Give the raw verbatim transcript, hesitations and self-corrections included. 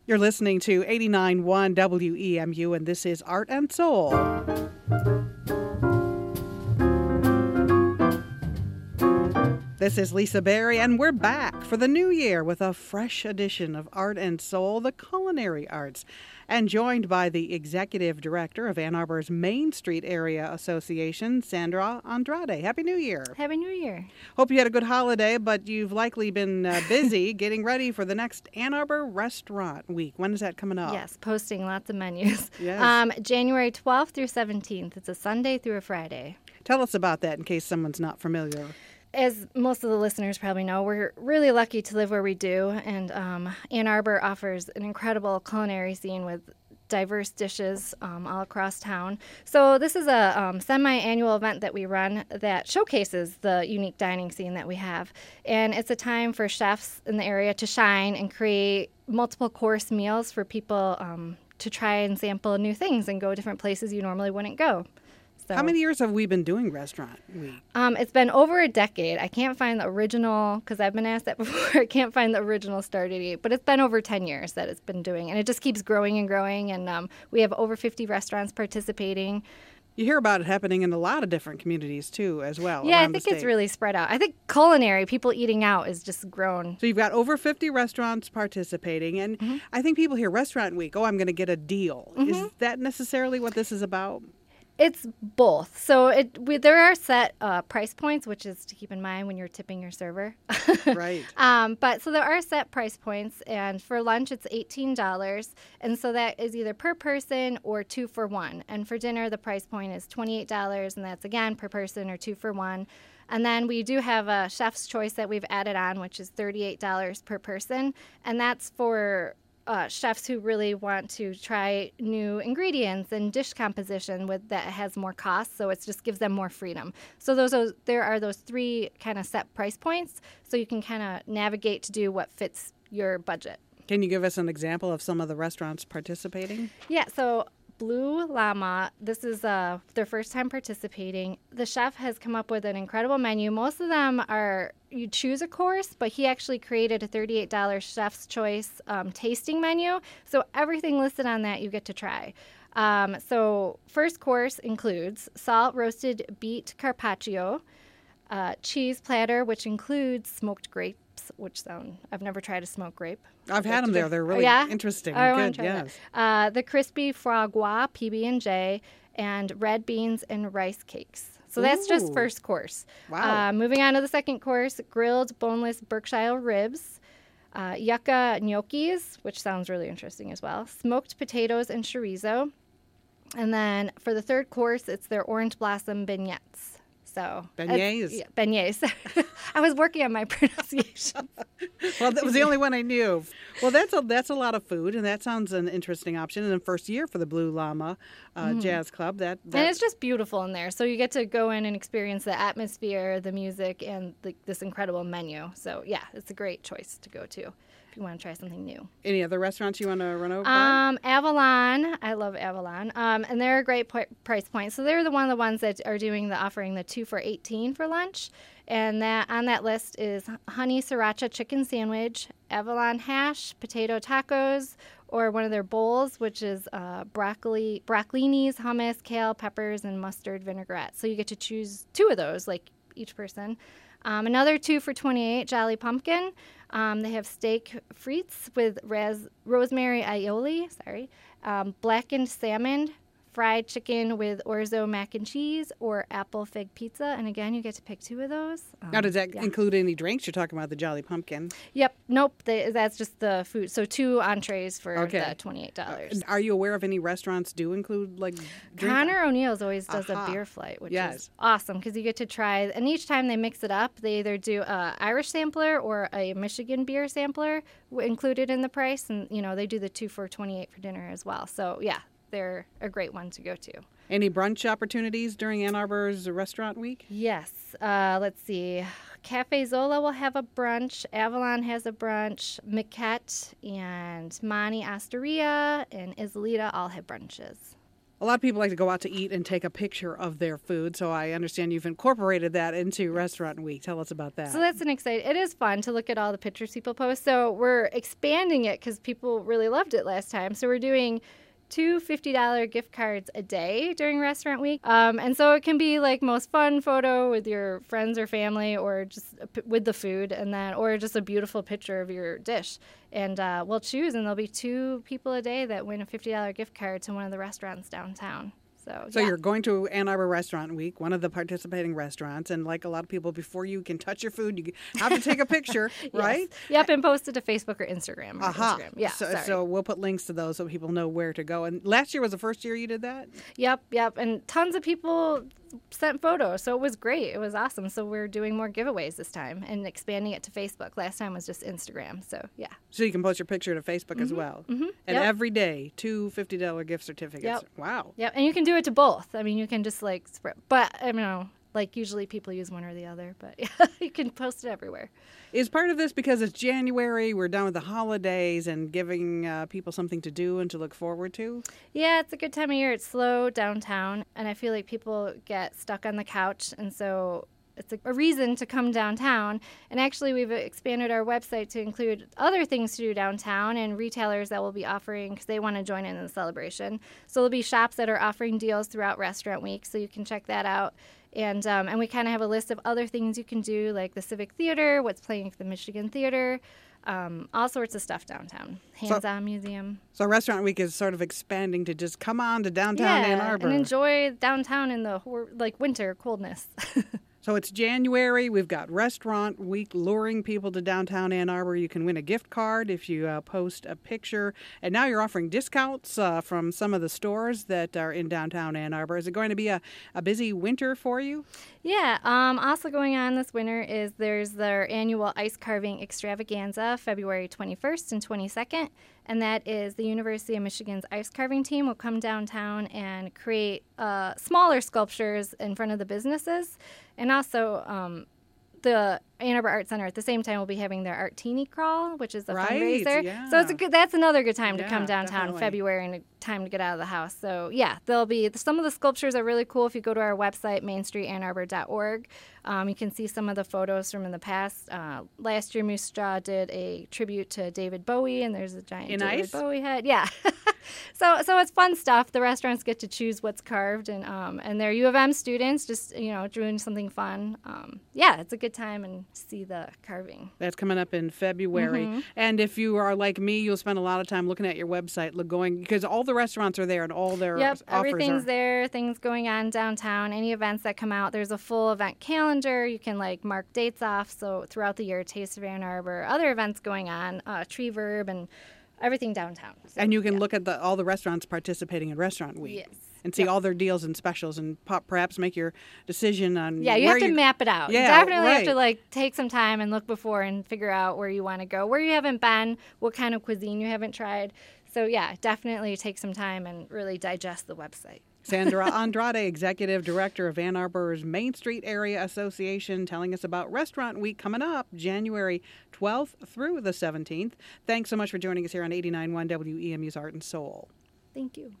You're listening to eighty-nine point one W E M U, and this is Art and Soul. This is Lisa Berry, and we're back for the new year with a fresh edition of Art and Soul, the culinary arts, and joined by the executive director of Ann Arbor's Main Street Area Association, Sandra Andrade. Happy New Year. Happy New Year. Hope you had a good holiday, but you've likely been uh, busy getting ready for the next Ann Arbor Restaurant Week. When is that coming up? Yes, posting lots of menus. Yes. Um, January twelfth through seventeenth. It's a Sunday through a Friday. Tell us about that in case someone's not familiar. As most of the listeners probably know, we're really lucky to live where we do, and um, Ann Arbor offers an incredible culinary scene with diverse dishes um, all across town. So this is a um, semi-annual event that we run that showcases the unique dining scene that we have, and it's a time for chefs in the area to shine and create multiple course meals for people um, to try and sample new things and go different places you normally wouldn't go. So, how many years have we been doing Restaurant Week? Um, it's been over a decade. I can't find the original, because I've been asked that before. I can't find the original start date, but it's been over ten years that it's been doing, and it just keeps growing and growing, and um, we have over fifty restaurants participating. You hear about it happening in a lot of different communities, too, as well. Yeah, I around think the it's state. really spread out. I think culinary, people eating out, is just grown. So you've got over fifty restaurants participating, and Mm-hmm. I think people hear Restaurant Week, oh, I'm going to get a deal. Mm-hmm. Is that necessarily what this is about? It's both. So it we, there are set uh, price points, which is to keep in mind when you're tipping your server. Right. Um, but so there are set price points, and for lunch it's eighteen dollars, and so that is either per person or two for one. And for dinner, the price point is twenty-eight dollars, and that's again per person or two for one. And then we do have a chef's choice that we've added on, which is thirty-eight dollars per person, and that's for Uh, chefs who really want to try new ingredients and dish composition with that has more cost, so it just gives them more freedom. So those are, there are those three kind of set price points, so you can kind of navigate to do what fits your budget. Can you give us an example of some of the restaurants participating? Yeah, so Blue Llama, this is uh, their first time participating. The chef has come up with an incredible menu. Most of them are, you choose a course, but he actually created a thirty-eight dollars chef's choice um, tasting menu. So everything listed on that you get to try. Um, so first course includes salt roasted beet carpaccio, uh, cheese platter, which includes smoked grapes, which sound, I've never tried a smoked grape. I've had them there. They're really yeah? interesting. I wanna Good, try yes. that. Uh, the crispy foie gras, P B and J, and red beans and rice cakes. So that's Ooh. just first course. Wow. Uh, moving on to the second course, grilled boneless Berkshire ribs, uh, yucca gnocchis, which sounds really interesting as well, smoked potatoes and chorizo. And then for the third course, it's their orange blossom beignets. So Beignets? Yeah, beignets. I was working on my pronunciation. Well, that was the only one I knew. Well, that's a that's a lot of food, and that sounds an interesting option. And the first year for the Blue Llama uh, Mm-hmm. Jazz Club, that, that And it's just beautiful in there. So you get to go in and experience the atmosphere, the music, and the, this incredible menu. So, yeah, it's a great choice to go to if you want to try something new. Any other restaurants you want to run over? Um, Avalon. I love Avalon. Um, and they're a great po- price point. So they're the one of the ones that are doing the offering the two for eighteen for lunch. And that on that list is honey sriracha chicken sandwich, Avalon hash, potato tacos, or one of their bowls, which is uh, broccoli, broccolinis, hummus, kale, peppers, and mustard vinaigrette. So you get to choose two of those, like each person. Um, another two for twenty-eight, Jolly Pumpkin. Um, they have steak frites with ras- rosemary aioli, sorry, um, blackened salmon, fried chicken with orzo mac and cheese, or apple fig pizza. And again, you get to pick two of those. Um, Now, does that yeah. include any drinks? You're talking about the Jolly Pumpkin. Yep. Nope. They, that's just the food. So two entrees for Okay. the twenty-eight dollars. Are you aware of any restaurants do include, like, drink? Connor O'Neill's always does Aha. a beer flight, which Yes. is awesome because you get to try. And each time they mix it up, they either do a Irish sampler or a Michigan beer sampler w- included in the price. And, you know, they do the two for twenty-eight for dinner as well. So, yeah, they're a great one to go to. Any brunch opportunities during Ann Arbor's Restaurant Week? Yes. Uh, let's see. Cafe Zola will have a brunch. Avalon has a brunch. Miquette and Monte Osteria and Isolita all have brunches. A lot of people like to go out to eat and take a picture of their food, so I understand you've incorporated that into Restaurant Week. Tell us about that. So that's an exciting, it is fun to look at all the pictures people post. So we're expanding it because people really loved it last time. So we're doing two fifty dollars gift cards a day during Restaurant Week. Um, and so it can be like most fun photo with your friends or family, or just a p- with the food, and then or just a beautiful picture of your dish. And uh, we'll choose, and there'll be two people a day that win a fifty dollars gift card to one of the restaurants downtown. So, So yeah. you're going to Ann Arbor Restaurant Week, one of the participating restaurants, and like a lot of people, before you can touch your food, you have to take a picture, right? Yes. Yep, and post it to Facebook or Instagram. Or Aha. Instagram. Yeah, so, sorry. so we'll put links to those so people know where to go. And last year was the first year you did that? Yep, yep. And tons of people sent photos, so it was great. It was awesome. So we're doing more giveaways this time and expanding it to Facebook. Last time was just Instagram, so yeah. So you can post your picture to Facebook mm-hmm, as well. Mm-hmm, and yep. every day, two fifty dollars gift certificates. Yep. Wow. Yep, and you can do it to both. I mean, you can just like spread, but I don't know, like usually people use one or the other, but yeah, you can post it everywhere. Is part of this because it's January, we're done with the holidays, and giving uh, people something to do and to look forward to? Yeah, it's a good time of year. It's slow downtown, and I feel like people get stuck on the couch, and so it's a, a reason to come downtown. And actually, we've expanded our website to include other things to do downtown and retailers that will be offering, because they want to join in the celebration. So there'll be shops that are offering deals throughout Restaurant Week, so you can check that out. And um, and we kind of have a list of other things you can do, like the Civic Theater, what's playing at the Michigan Theater, um, all sorts of stuff downtown. Hands-on so, museum. So Restaurant Week is sort of expanding to just come on to downtown yeah, Ann Arbor. and enjoy downtown in the hor- like winter coldness. So it's January. We've got Restaurant Week luring people to downtown Ann Arbor. You can win a gift card if you uh, post a picture. And now you're offering discounts uh, from some of the stores that are in downtown Ann Arbor. Is it going to be a, a busy winter for you? Yeah. Um, also going on this winter is there's their annual ice carving extravaganza, February twenty-first and twenty-second. And that is the University of Michigan's ice carving team will come downtown and create uh, smaller sculptures in front of the businesses. And also um, the Ann Arbor Art Center at the same time will be having their Art Teeny Crawl, which is a right, fundraiser. Yeah. So it's a good. That's another good time to yeah, come downtown in definitely. February and a time to get out of the house. So yeah, there'll be some of the sculptures are really cool. If you go to our website, main street ann arbor dot org, um, you can see some of the photos from in the past. Uh, last year, Moose Jaw did a tribute to David Bowie, and there's a giant In David ice? Bowie head. Yeah. So, so it's fun stuff. The restaurants get to choose what's carved, and um, and they're U of M students, just you know, doing something fun. Um, yeah, it's a good time and see the carving. That's coming up in February. Mm-hmm. And if you are like me, you'll spend a lot of time looking at your website, look going because all the restaurants are there and all their Yep, offers everything's are. there. Things going on downtown. Any events that come out, there's a full event calendar. You can like mark dates off. So throughout the year, Taste of Ann Arbor, other events going on, uh, Tree Verb, and everything downtown. So, And you can yeah. look at the, all the restaurants participating in Restaurant Week. Yes. And see Yep. all their deals and specials, and pop, perhaps make your decision on. Yeah, you where have to you, map it out. Yeah, you definitely right. have to like take some time and look before and figure out where you want to go, where you haven't been, what kind of cuisine you haven't tried. So yeah, definitely take some time and really digest the website. Sandra Andrade, Executive Director of Ann Arbor's Main Street Area Association, telling us about Restaurant Week coming up January twelfth through the seventeenth. Thanks so much for joining us here on eighty-nine point one W E M U's Art and Soul. Thank you.